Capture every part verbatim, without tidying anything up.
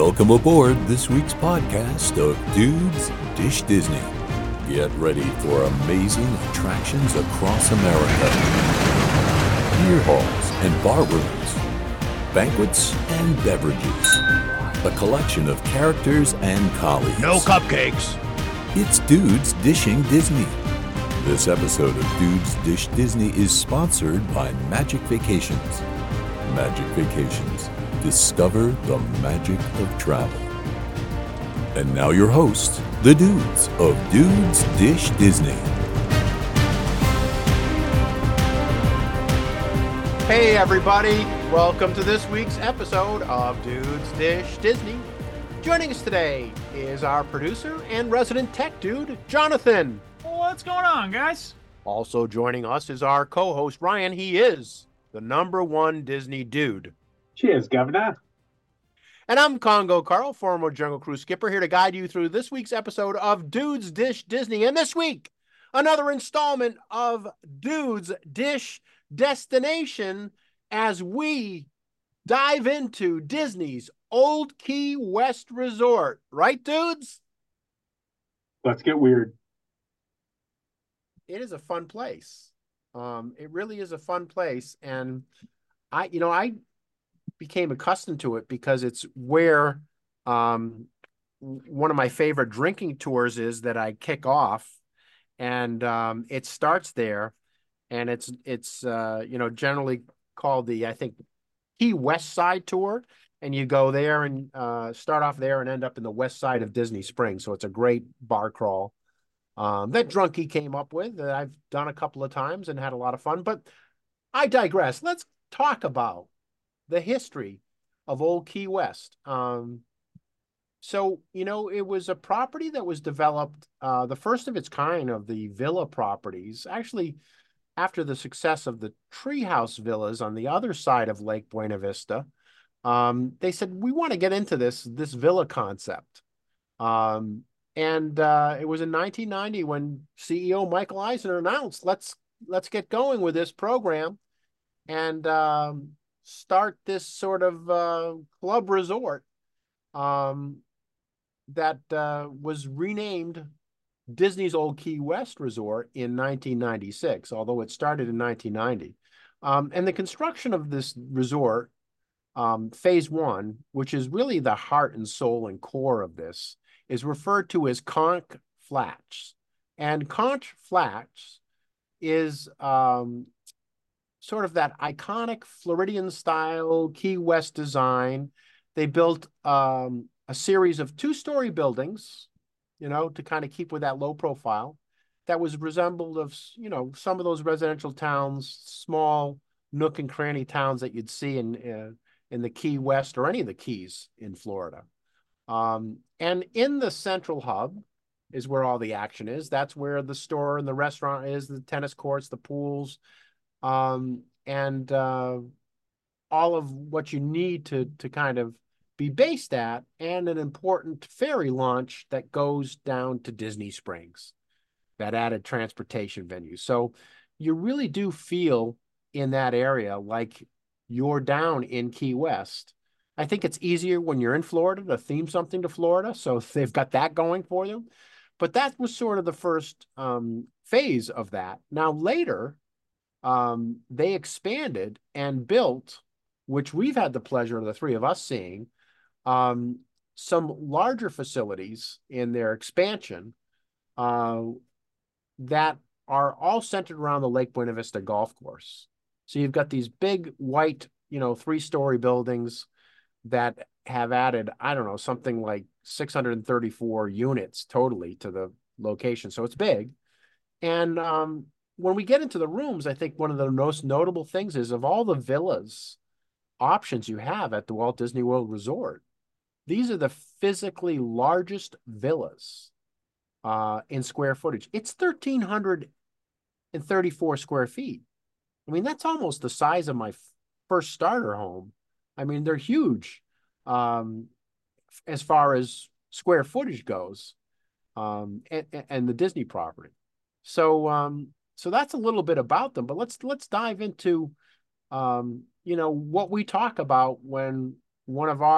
Welcome aboard this week's podcast of Dudes Dish Disney. Get ready for amazing attractions across America. Beer halls and bar rooms, banquets and beverages, a collection of characters and colleagues. No cupcakes. It's Dudes Dishing Disney. This episode of Dudes Dish Disney is sponsored by Magic Vacations. Magic Vacations. Discover the magic of travel. And now your hosts, the dudes of Dudes Dish Disney. Hey everybody, welcome to this week's episode of Dudes Dish Disney. Joining us today is our producer and resident tech dude, Jonathan. What's going on, guys? Also joining us is our co-host, Ryan. He is the number one Disney dude. Cheers, Governor. And I'm Congo Carl, former Jungle Cruise skipper, here to guide you through this week's episode of Dudes Dish Disney. And this week, another installment of Dudes Dish Destination as we dive into Disney's Old Key West Resort. Right, dudes? Let's get weird. It is a fun place. Um, it really is a fun place. And I, you know, I became accustomed to it because it's where um, one of my favorite drinking tours is that I kick off, and um, it starts there, and it's it's uh, you know, generally called the, I think, Key West Side Tour, and you go there and uh, start off there and end up in the west side of Disney Springs. So it's a great bar crawl um, that Drunky came up with that I've done a couple of times and had a lot of fun. But I digress. Let's talk about the history of Old Key West. Um, so, you know, it was a property that was developed, uh, the first of its kind of the villa properties, actually after the success of the treehouse villas on the other side of Lake Buena Vista. Um, they said, we want to get into this, this villa concept. Um, and uh, it was in nineteen ninety when C E O Michael Eisner announced, let's, let's get going with this program. And, um, start this sort of uh, club resort um, that uh, was renamed Disney's Old Key West Resort in nineteen ninety-six, although it started in nineteen ninety. Um, and the construction of this resort, um, phase one, which is really the heart and soul and core of this, is referred to as Conch Flats. And Conch Flats is um, sort of that iconic Floridian style Key West design. They built um, a series of two-story buildings, you know, to kind of keep with that low profile that was resembled of, you know, some of those residential towns, small nook and cranny towns that you'd see in, uh, in the Key West or any of the Keys in Florida. Um, and in the central hub is where all the action is. That's where the store and the restaurant is, the tennis courts, the pools, Um, and uh, all of what you need to to kind of be based at, and an important ferry launch that goes down to Disney Springs, that added transportation venue. So you really do feel in that area like you're down in Key West. I think it's easier when you're in Florida to theme something to Florida, so they've got that going for them. But that was sort of the first um, phase of that. Now later, Um, they expanded and built, which we've had the pleasure of the three of us seeing, um, some larger facilities in their expansion uh, that are all centered around the Lake Buena Vista golf course. So you've got these big white, you know, three-story buildings that have added, I don't know, something like six hundred thirty-four units totally to the location. So it's big. And um, when we get into the rooms, I think one of the most notable things is of all the villas options you have at the Walt Disney World Resort, these are the physically largest villas uh, in square footage. It's one thousand three hundred thirty-four square feet. I mean, that's almost the size of my first starter home. I mean, they're huge um, as far as square footage goes, um, and, and the Disney property. So, um, so that's a little bit about them. But let's let's dive into, um, you know, what we talk about when one of our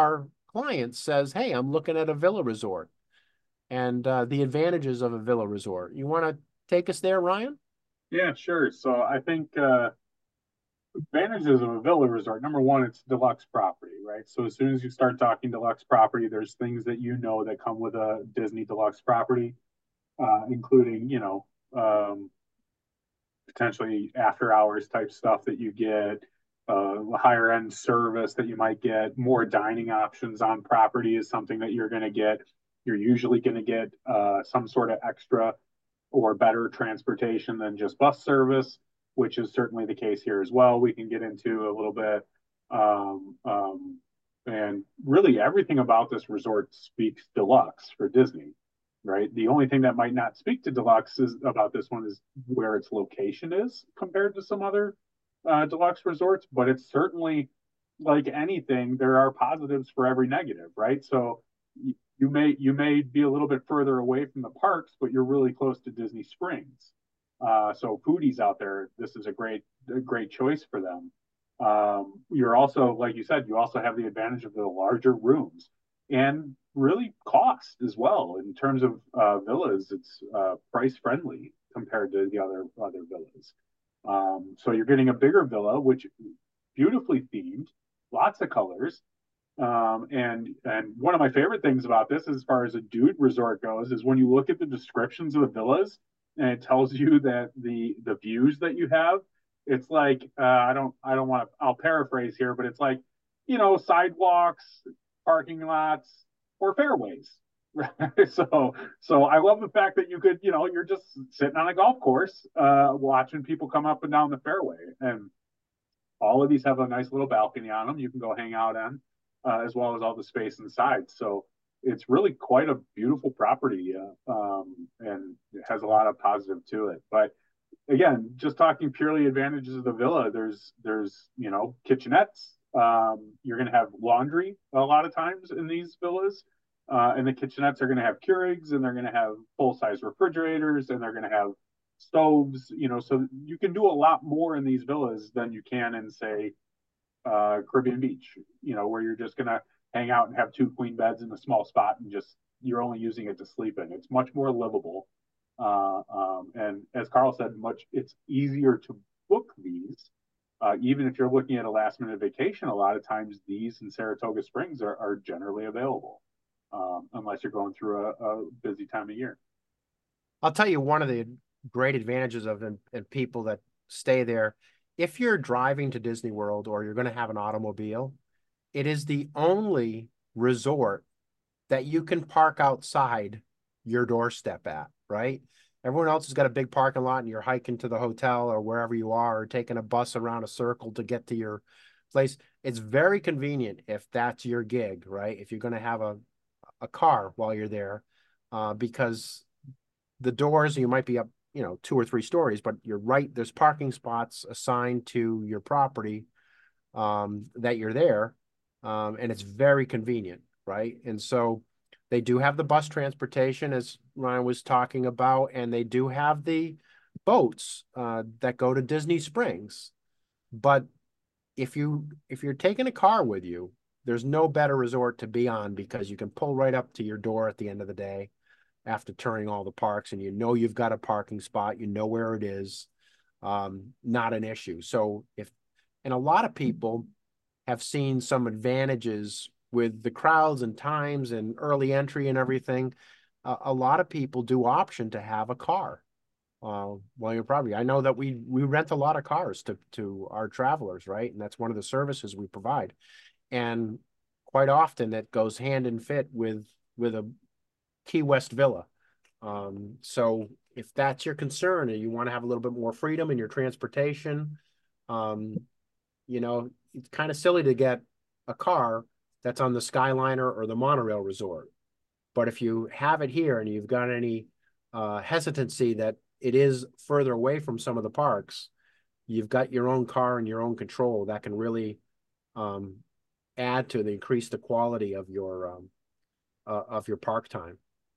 client says, hey, I'm looking at a villa resort and uh, the advantages of a villa resort. You want to take us there, Ryan? Yeah, sure. So I think uh, advantages of a villa resort. Number one, it's deluxe property, right? So as soon as you start talking deluxe property, there's things that you know that come with a Disney deluxe property, uh, including you know um, potentially after hours type stuff that you get, uh, higher end service that you might get, more dining options on property is something that you're going to get. You're usually going to get uh, some sort of extra or better transportation than just bus service, which is certainly the case here as well. We can get into a little bit. Um, um, and really, everything about this resort speaks deluxe for Disney, right? The only thing that might not speak to deluxe is about this one is where its location is compared to some other uh, deluxe resorts, but it's certainly like anything, there are positives for every negative, right? So you may you may be a little bit further away from the parks, but you're really close to Disney Springs. Uh, so foodies out there, this is a great a great choice for them. Um, you're also, like you said, you also have the advantage of the larger rooms and really cost as well in terms of uh, villas. It's uh, price friendly compared to the other other villas. Um, so you're getting a bigger villa, which beautifully themed, lots of colors, um, and and one of my favorite things about this, as far as a dude resort goes, is when you look at the descriptions of the villas and it tells you that the the views that you have, it's like uh, I don't I don't want to I'll paraphrase here, but it's like you know sidewalks, parking lots, or fairways. so so I love the fact that you could you know you're just sitting on a golf course, uh, watching people come up and down the fairway, and all of these have a nice little balcony on them. You can go hang out on, uh, as well as all the space inside. So it's really quite a beautiful property, uh, um, and it has a lot of positive to it. But again, just talking purely advantages of the villa, there's there's you know kitchenettes. Um, you're going to have laundry a lot of times in these villas, uh, and the kitchenettes are going to have Keurigs, and they're going to have full size refrigerators, and they're going to have stoves. You know, so you can do a lot more in these villas than you can in say uh, Caribbean Beach. You know, where you're just going to hang out and have two queen beds in a small spot and just you're only using it to sleep in. It's much more livable. Uh, um, and as Carl said, much it's easier to book these. Uh, even if you're looking at a last minute vacation, a lot of times these in Saratoga Springs are, are generally available, um, unless you're going through a, a busy time of year. I'll tell you one of the great advantages of and, and people that stay there. If you're driving to Disney World or you're going to have an automobile, it is the only resort that you can park outside your doorstep at, right? Everyone else has got a big parking lot and you're hiking to the hotel or wherever you are or taking a bus around a circle to get to your place. It's very convenient if that's your gig, right? If you're going to have a, a car while you're there, uh, because the doors, you might be up, you know, two or three stories, but you're right. There's parking spots assigned to your property um, that you're there. Um, and it's very convenient, right? And so they do have the bus transportation, as Ryan was talking about, and they do have the boats uh, that go to Disney Springs. But if you if you're taking a car with you, there's no better resort to be on because you can pull right up to your door at the end of the day after touring all the parks, and you know you've got a parking spot, you know where it is, um, not an issue. So if and a lot of people have seen some advantages with the crowds and times and early entry and everything. Uh, a lot of people do option to have a car uh, while you're probably. I know that we we rent a lot of cars to to our travelers, right? And that's one of the services we provide. And quite often that goes hand in fit with with a Key West villa. Um, so if that's your concern and you want to have a little bit more freedom in your transportation, um, you know, it's kind of silly to get a car that's on the Skyliner or the monorail resort. But if you have it here and you've got any uh, hesitancy that it is further away from some of the parks, you've got your own car and your own control that can really um, add to the increase the quality of your um, uh, of your park time.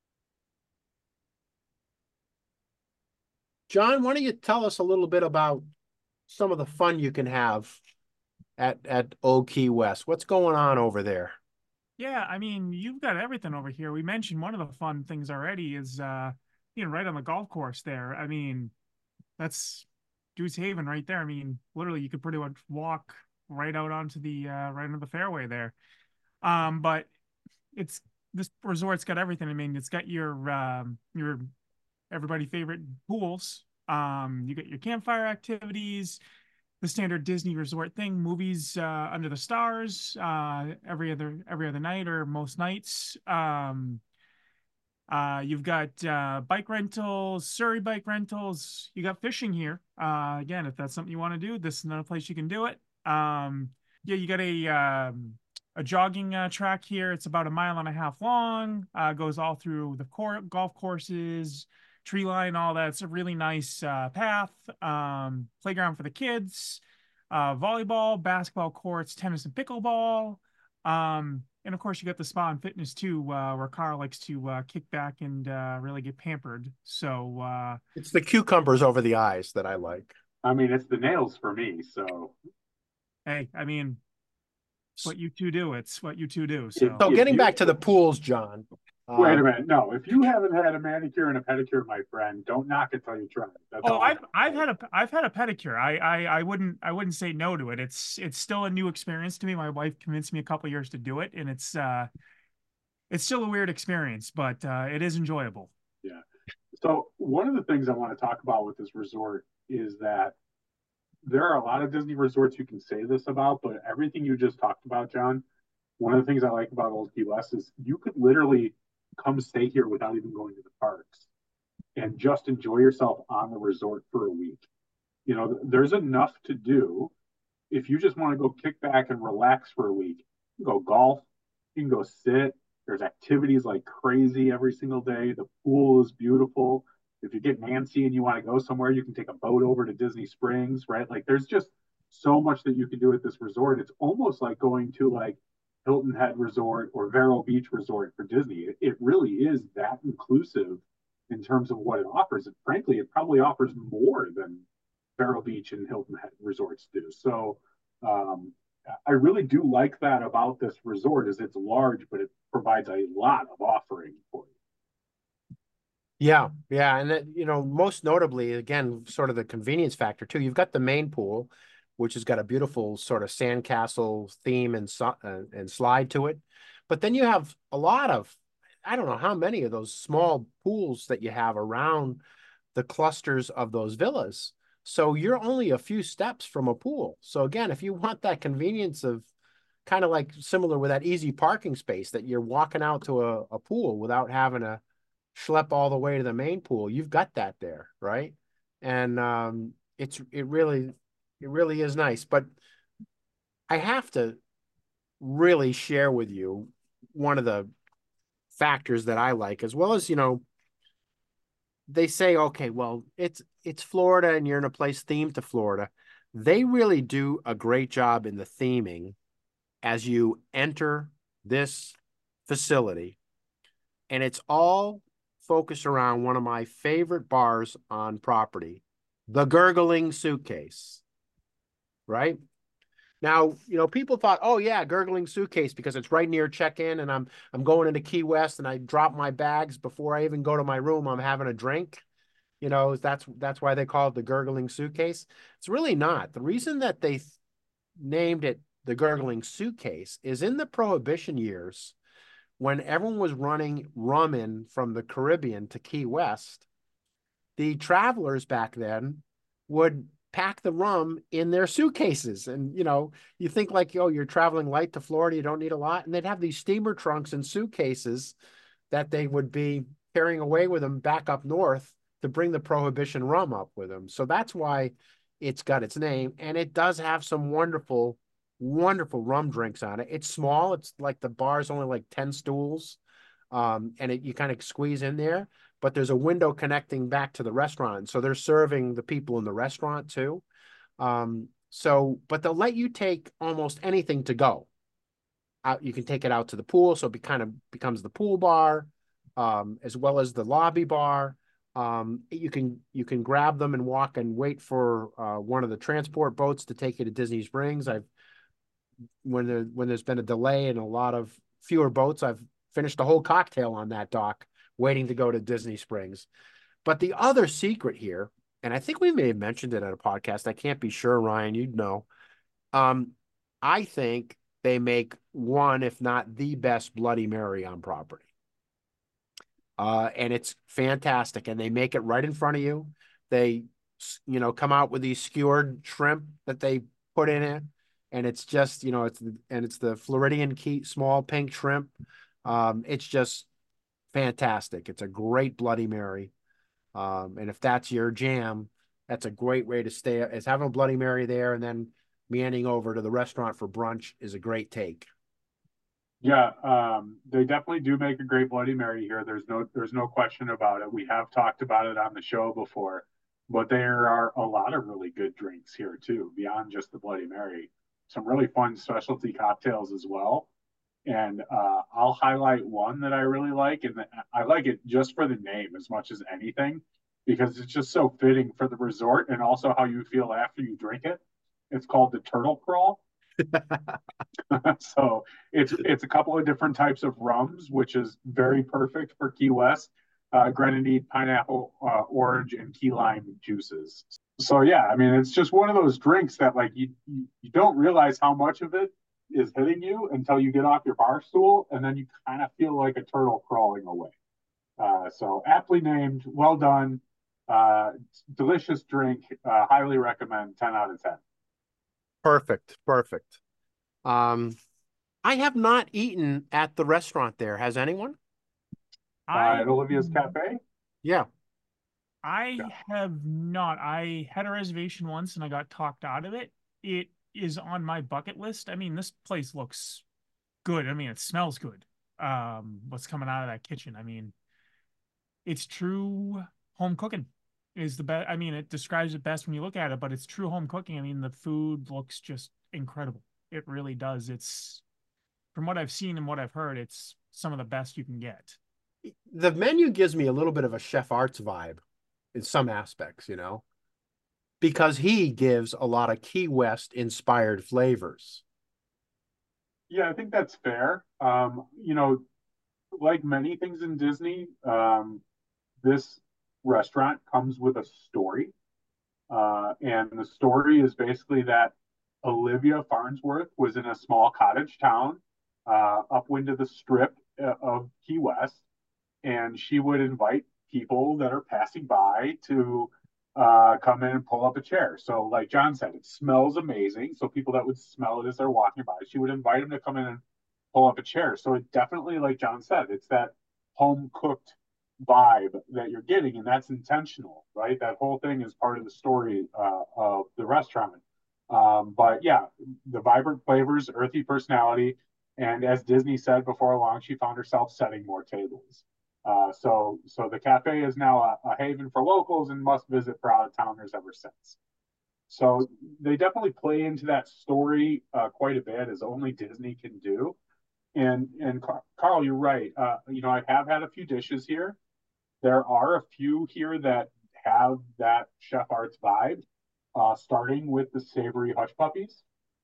John, why don't you tell us a little bit about some of the fun you can have at at Old Key West? What's going on over there? Yeah, I mean, you've got everything over here. We mentioned one of the fun things already is uh being right on the golf course there. I mean, that's Deuce Haven right there. I mean, literally you could pretty much walk right out onto the uh right onto the fairway there. Um, but it's this resort's got everything. I mean, it's got your um your everybody favorite pools. Um, you get your campfire activities, the standard Disney resort thing, movies uh, under the stars uh, every other every other night or most nights. Um, uh, you've got uh, bike rentals, Surrey bike rentals. You got fishing here. Uh, again, if that's something you want to do, this is another place you can do it. Um, yeah, you got a um, a jogging uh, track here. It's about a mile and a half long. Uh, goes all through the court, golf courses, tree line, all that. It's a really nice uh, path. Um, playground for the kids. Uh, volleyball, basketball courts, tennis and pickleball. Um, and of course, you got the spa and fitness too, uh, where Carl likes to uh, kick back and uh, really get pampered. So, uh, It's the cucumbers over the eyes that I like. I mean, it's the nails for me. So hey, I mean, what you two do, it's what you two do. if, So, So if getting you back to the pools, John. wait a Um, minute, no, if you haven't had a manicure and a pedicure, my friend, don't knock it till you try it. That's oh, all I I've I've had a I've had a pedicure. I I I wouldn't I wouldn't say no to it. It's it's still a new experience to me. My wife convinced me a couple years to do it, and it's uh it's still a weird experience, but uh, it is enjoyable. Yeah. So one of the things I want to talk about with this resort is that there are a lot of Disney resorts you can say this about, but everything you just talked about, John, one of the things I like about Old Key West is you could literally come stay here without even going to the parks and just enjoy yourself on the resort for a week. You know, there's enough to do if you just want to go kick back and relax for a week. You can go golf, you can go sit. There's activities like crazy every single day. The pool is beautiful. If you get antsy and you want to go somewhere, you can take a boat over to Disney Springs, right? Like there's just so much that you can do at this resort. It's almost like going to like Hilton Head Resort or Vero Beach Resort for Disney. It, it really is that inclusive in terms of what it offers. And frankly, it probably offers more than Vero Beach and Hilton Head resorts do. So um, I really do like that about this resort is it's large, but it provides a lot of offering for you. yeah, yeah, and that, you know, most notably, again, sort of the convenience factor too. You've got the main pool, which has got a beautiful sort of sandcastle theme and so, uh, and slide to it, but then you have a lot of, I don't know how many of those small pools that you have around the clusters of those villas. So you're only a few steps from a pool. So again, if you want that convenience of kind of like similar with that easy parking space that you're walking out to a, a pool without having to schlep all the way to the main pool, you've got that there, right? And um, it's it really it really is nice. But I have to really share with you one of the factors that I like, as well as, you know, they say, okay, well, it's it's Florida and you're in a place themed to Florida. They really do a great job in the theming as you enter this facility. And it's all focused around one of my favorite bars on property, the Gurgling Suitcase, right? Now, you know, people thought, oh yeah, Gurgling Suitcase because it's right near check-in and I'm I'm going into Key West and I drop my bags before I even go to my room, I'm having a drink. You know, that's that's why they call it the Gurgling Suitcase. It's really not. The reason that they th- named it the Gurgling Suitcase is in the Prohibition years when everyone was running rum in from the Caribbean to Key West, the travelers back then would pack the rum in their suitcases. And, you know, you think like, oh, you're traveling light to Florida, you don't need a lot. And they'd have these steamer trunks and suitcases that they would be carrying away with them back up north to bring the Prohibition rum up with them. So that's why it's got its name. And it does have some wonderful, wonderful rum drinks on it. It's small. It's like the bar's only like ten stools. Um, and it, you kind of squeeze in there, but there's a window connecting back to the restaurant. So they're serving the people in the restaurant too. Um, so, but they'll let you take almost anything to go. Out, you can take it out to the pool. So it be, kind of becomes the pool bar, um, as well as the lobby bar. Um, you can you can grab them and walk and wait for uh, one of the transport boats to take you to Disney Springs. I've when there when there's been a delay and a lot of fewer boats. I've finished a whole cocktail on that dock, waiting to go to Disney Springs. But the other secret here, and I think we may have mentioned it at a podcast. I can't be sure, Ryan, you'd know. Um, I think they make one, if not the best Bloody Mary on property. Uh, and it's fantastic. And they make it right in front of you. They, you know, come out with these skewered shrimp that they put in it. And it's just, you know, it's, and it's the Floridian key, small pink shrimp. Um, it's just fantastic. It's a great Bloody Mary. Um, and if that's your jam, that's a great way to stay. Is having a Bloody Mary there and then meandering over to the restaurant for brunch is a great take. Yeah, um, they definitely do make a great Bloody Mary here. There's no there's no question about it. We have talked about it on the show before, but there are a lot of really good drinks here too, beyond just the Bloody Mary. Some really fun specialty cocktails as well. And uh, I'll highlight one that I really like, and I like it just for the name as much as anything, because it's just so fitting for the resort and also how you feel after you drink it. It's called the Turtle Crawl. So it's it's a couple of different types of rums, which is very perfect for Key West. Uh, grenadine, pineapple, uh, orange, and key lime juices. So yeah, I mean, it's just one of those drinks that like you you don't realize how much of it is hitting you until you get off your bar stool, and then you kind of feel like a turtle crawling away. Uh, so aptly named, well done, uh, delicious drink. Uh, highly recommend. Ten out of ten. Perfect, perfect. Um, I have not eaten at the restaurant there. Has anyone? I Uh, at Olivia's Cafe. Yeah. I Yeah. have not. I had a reservation once and I got talked out of it. It is on my bucket list. I mean, this place looks good. I mean, it smells good. Um, what's coming out of that kitchen? I mean, it's true home cooking is the best. I mean, it describes it best when you look at it, but it's true home cooking. I mean, the food looks just incredible. It really does. It's from what I've seen and what I've heard, it's some of the best you can get. The menu gives me a little bit of a Chef Arts vibe in some aspects, you know, because he gives a lot of Key West inspired flavors. Yeah, I think that's fair. Um, you know, like many things in Disney, um, this restaurant comes with a story. Uh, and the story is basically that Olivia Farnsworth was in a small cottage town uh, upwind of the strip uh, of Key West, and she would invite people that are passing by to uh, come in and pull up a chair. So, like John said, it smells amazing. So, people that would smell it as they're walking by, she would invite them to come in and pull up a chair. So, it definitely, like John said, it's that home cooked vibe that you're getting, and that's intentional, right? That whole thing is part of the story uh, of the restaurant. Um, but yeah, the vibrant flavors, earthy personality, and as Disney said before long, she found herself setting more tables. Uh, so, so the cafe is now a, a haven for locals and must visit for out of towners ever since. So they definitely play into that story uh, quite a bit, as only Disney can do. And and Carl, you're right. Uh, you know, I have had a few dishes here. There are a few here that have that Chef Arts vibe, uh, starting with the savory hush puppies.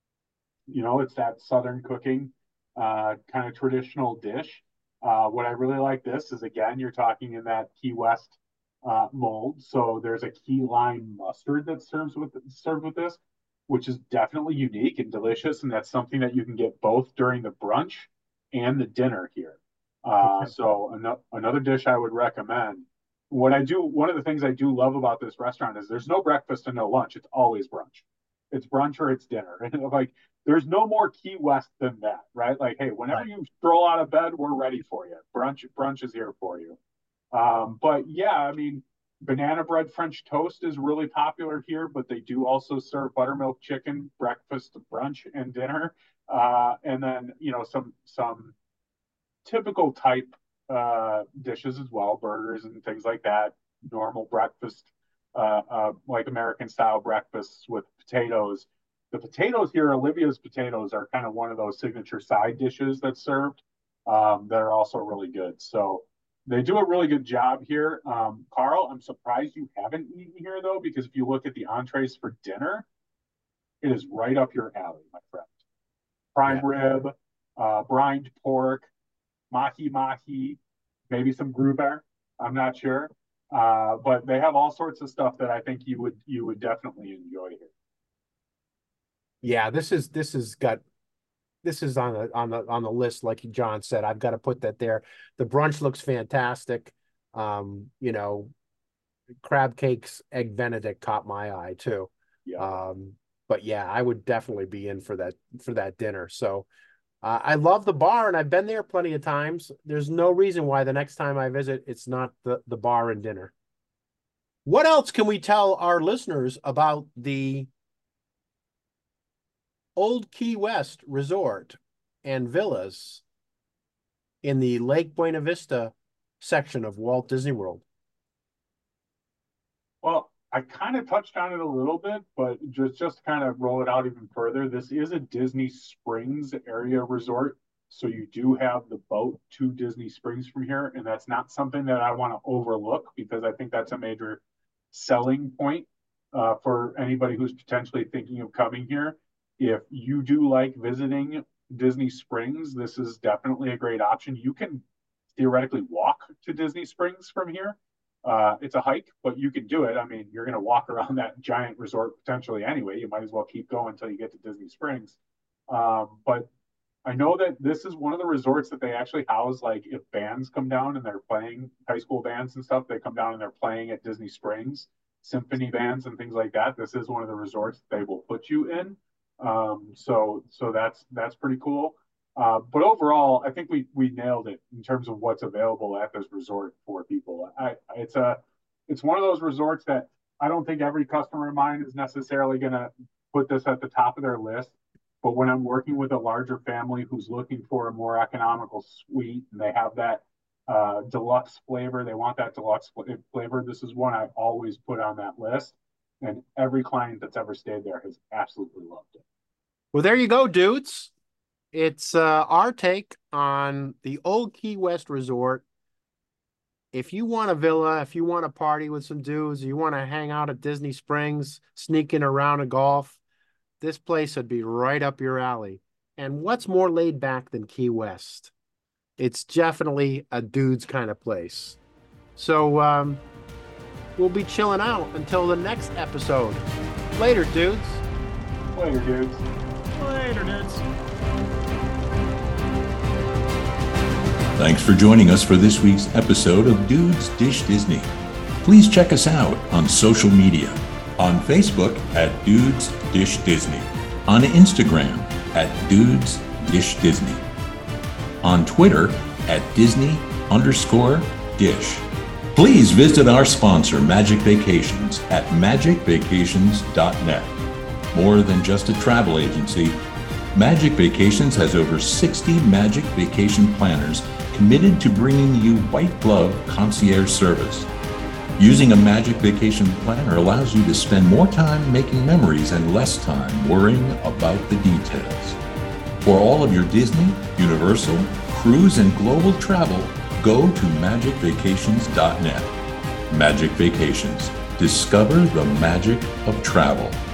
You know, it's that Southern cooking uh, kind of traditional dish. Uh, what I really like this is, again, you're talking in that Key West uh, mold. So there's a key lime mustard that serves with served with this, which is definitely unique and delicious, and that's something that you can get both during the brunch and the dinner here. Uh, Okay. so an- another dish I would recommend. What I do, one of the things I do love about this restaurant is there's no breakfast and no lunch. It's always brunch. It's brunch or it's dinner. And like, there's no more Key West than that, right? Like, hey, whenever Right. you stroll out of bed, we're ready for you. Brunch, brunch is here for you. Um, but yeah, I mean, banana bread French toast is really popular here, but they do also serve buttermilk chicken, breakfast, brunch, and dinner. Uh, and then you know some some typical type uh, dishes as well, burgers and things like that. Normal breakfast, uh, uh, like American style breakfasts with potatoes. The potatoes here, Olivia's potatoes, are kind of one of those signature side dishes that's served um, that are also really good. So they do a really good job here. Um, Carl, I'm surprised you haven't eaten here though, because if you look at the entrees for dinner, it is right up your alley, my friend. Prime Yeah. rib, uh, brined pork, mahi mahi, maybe some gruber. I'm not sure, uh, but they have all sorts of stuff that I think you would you would definitely enjoy here. Yeah, this is this has got this is on the on the on the list, like John said. I've got to put that there. The brunch looks fantastic. Um, you know, crab cakes, egg Benedict caught my eye too. Yeah. Um, but yeah, I would definitely be in for that for that dinner. So uh, I love the bar, and I've been there plenty of times. There's no reason why the next time I visit, it's not the the bar and dinner. What else can we tell our listeners about the Old Key West Resort and Villas in the Lake Buena Vista section of Walt Disney World? Well, I kind of touched on it a little bit, but just just to kind of roll it out even further, this is a Disney Springs area resort. So you do have the boat to Disney Springs from here, and that's not something that I want to overlook because I think that's a major selling point uh, for anybody who's potentially thinking of coming here. If you do like visiting Disney Springs, this is definitely a great option. You can theoretically walk to Disney Springs from here. Uh, it's a hike, but you can do it. I mean, you're going to walk around that giant resort potentially anyway. You might as well keep going until you get to Disney Springs. Um, but I know that this is one of the resorts that they actually house, like if bands come down and they're playing, high school bands and stuff, they come down and they're playing at Disney Springs, symphony bands and things like that. This is one of the resorts they will put you in. Um, so so that's that's pretty cool. Uh, but overall, I think we we nailed it in terms of what's available at this resort for people. I, it's a it's one of those resorts that I don't think every customer of mine is necessarily going to put this at the top of their list. But when I'm working with a larger family who's looking for a more economical suite and they have that uh, deluxe flavor, they want that deluxe flavor. This is one I always put on that list. And every client that's ever stayed there has absolutely loved it. Well, there you go, dudes. It's uh, our take on the Old Key West Resort. If you want a villa, if you want to party with some dudes, you want to hang out at Disney Springs, sneak in a round of golf, this place would be right up your alley. And what's more laid back than Key West? It's definitely a dude's kind of place. So um, we'll be chilling out until the next episode. Later, dudes. Later, dudes. Later, dudes. Thanks for joining us for this week's episode of Dudes Dish Disney. Please check us out on social media. On Facebook at Dudes Dish Disney. On Instagram at Dudes Dish Disney. On Twitter at Disney underscore Dish. Please visit our sponsor, Magic Vacations, at magic vacations dot net. More than just a travel agency, Magic Vacations has over sixty Magic Vacation planners committed to bringing you white glove concierge service. Using a Magic Vacation planner allows you to spend more time making memories and less time worrying about the details. For all of your Disney, Universal, cruise, and global travel, go to magic vacations dot net. Magic Vacations. Discover the magic of travel.